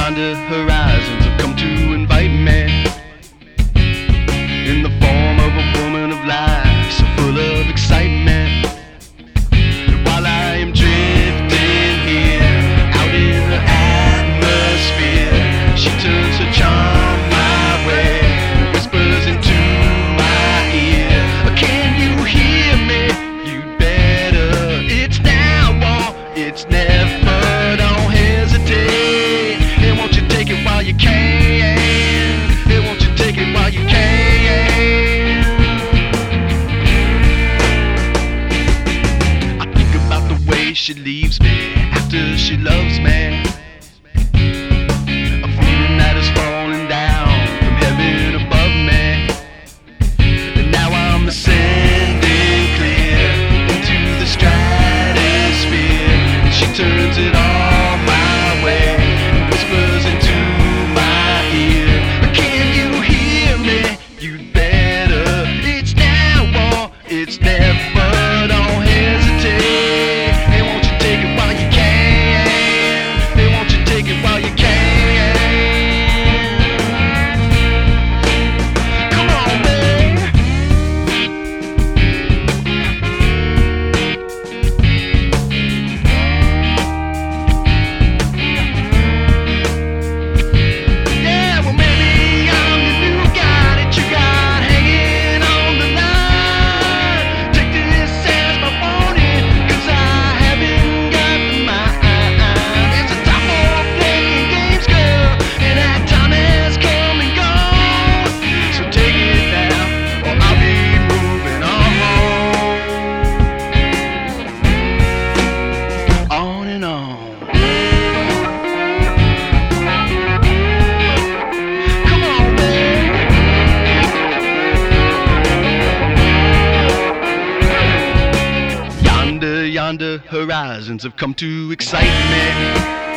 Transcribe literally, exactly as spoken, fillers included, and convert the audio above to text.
yonder horizons have come to invite me, in the form of a woman of life, so full of excitement. And while I am drifting here, out in the atmosphere, she turns her charm my way and whispers into my ear, can you hear me? You'd better. It's now or it's never. Don't hesitate. And won't you take it while you can? And won't you take it while you can? I think about the way she leaves me after she loves me. A feeling that is falling down from heaven above me. And now I'm ascending clear into the stratosphere. And she turns it all my way and whispers into my ear, can you hear me? You'd better. It's now or it's never. Don't hesitate. And won't you take it while you can? And won't you take it while you can? Come on, babe. Yeah, well maybe I'm the new guy that you got hanging on the line. Take this as my warning, 'cause I haven't got the mind. It's a time for playing games, girl, and that time has come and gone. So take it now, or I'll be moving on. On and on. Come on, babe. Yonder, yonder horizons have come to excite me.